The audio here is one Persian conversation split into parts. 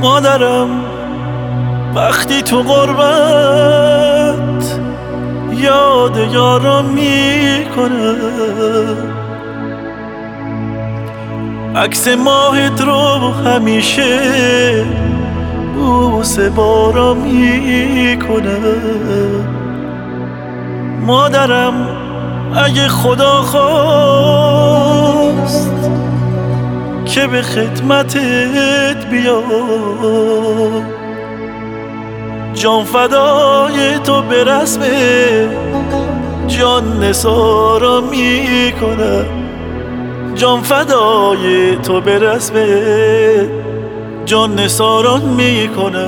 مادرم وقتی تو غربت یاد یارم میکنه، عکس ماهت رو همیشه بوسه بارا میکنه. مادرم اگه خدا خواست که به خدمتت بیاد، جان فدای تو به رسم جان نثارا میکنه، جان فدای تو به رسم جان نثاران میکنه.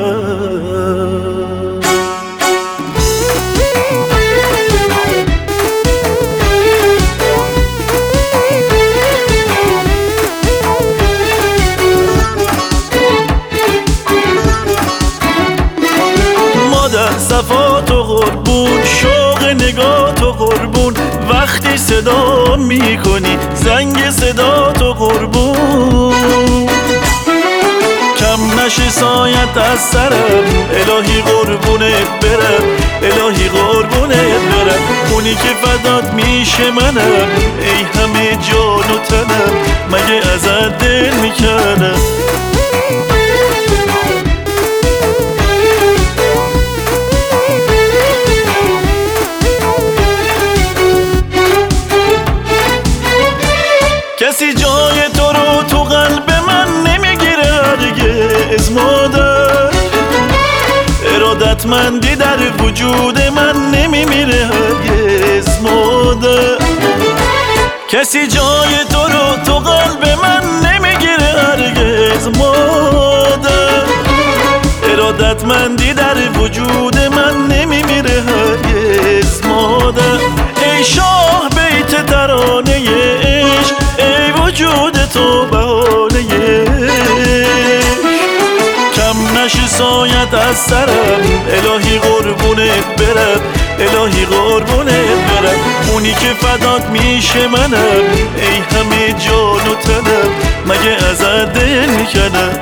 صفات و قربون، شوق نگاه تو قربون، وقتی صدا میکنی زنگ صدا تو قربون. کم نشه سایت از سرم، الهی قربونت برم، الهی قربونت برم. اونی که فدات میشه منم، ای همه جان و تنم، مگه ازت دل میکنم. کسی جای تو رو تو قلب من نمیگیره هرگز مادر، ارادتمندی در وجود من نمیمیره هرگز مادر. کسی جای تو رو تو قلب من نمیگیره هرگز مادر، ارادتمندی در وجود من نمیمیره هرگز مادر. ای شاه بیت ترانه عشق، ای وجود تو بهانه کم نشه سایت از سرم، الهی قربونت برم، الهی قربونت برم. اونی که فدات میشه منم، ای همه جان و تنم، مگه ازت دل میکنم.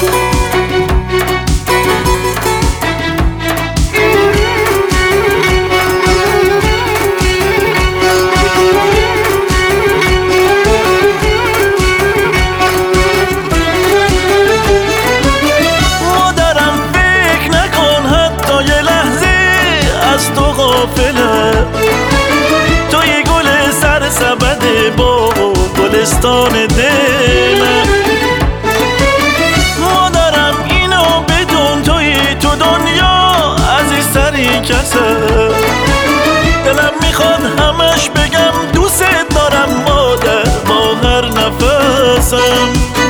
توی گل سر سبد با گلستان دلم، مادرم اینو بدون توی تو دنیا عزیزترین کسم. دلم میخواد همش بگم دوست دارم مادر با هر نفسم.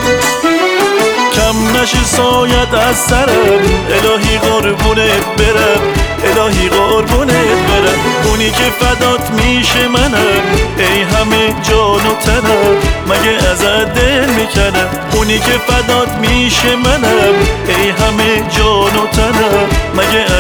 کم نشه سایت از سرم، الهی قربونت برم، الهی قربونت برم. اونی که فدات میشه منم، ای همه جان و تنم، مگه ازت دل میکنم. اونی که فدات میشه منم، ای همه جان و تنم، مگه